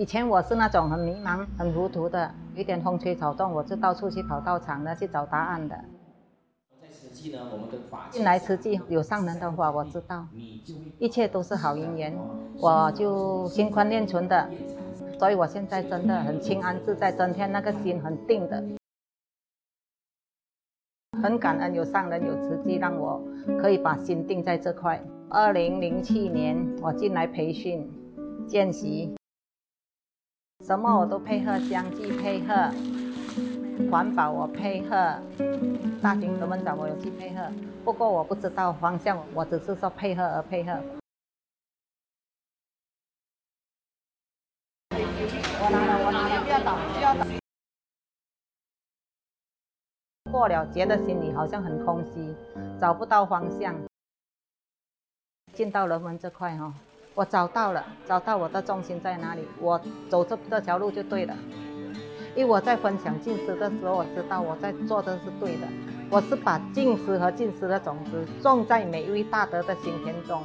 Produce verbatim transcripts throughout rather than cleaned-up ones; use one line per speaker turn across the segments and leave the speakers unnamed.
以前我是那种很迷茫、很糊涂的，有一点风吹草动，我就到处去跑道场的，去找答案的。
在慈济呢，我们跟法
进来慈济有上人的话，我知道，一切都是好因缘，我就心宽念存的，所以我现在真的很清安自在，整天那个心很定的。很感恩有上人有慈济，让我可以把心定在这块。二零零七年我进来培训见习，什么我都配合，相继配合，环保我配合，大型德门展我有去配合，不过我不知道方向，我只是说配合而配合。我拿了，我拿了，不要倒，不要倒。过了，觉得心里好像很空虚，找不到方向。进到人文这块哈、哦，我找到了，找到我的重心在哪里，我走这这条路就对了。因为我在分享净思的时候，我知道我在做的是对的，我是把净思和净思的种子种在每一位大德的心田中。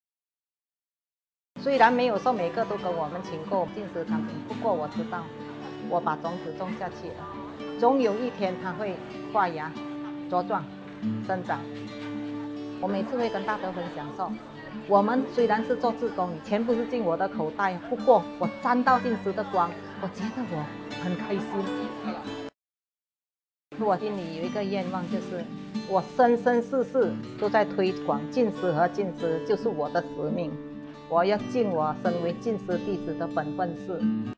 虽然没有说每个都跟我们请过净思产品，不过我知道，我把种子种下去了，总有一天它会发芽、茁壮、生长。我每次会跟大德分享说，我们虽然是做志工，钱不是进我的口袋，不过我沾到净思的光，我觉得我很开心。我心里有一个愿望，就是我生生世世都在推广净思和净思，就是我的使命。我要尽我身为净思弟子的本分事。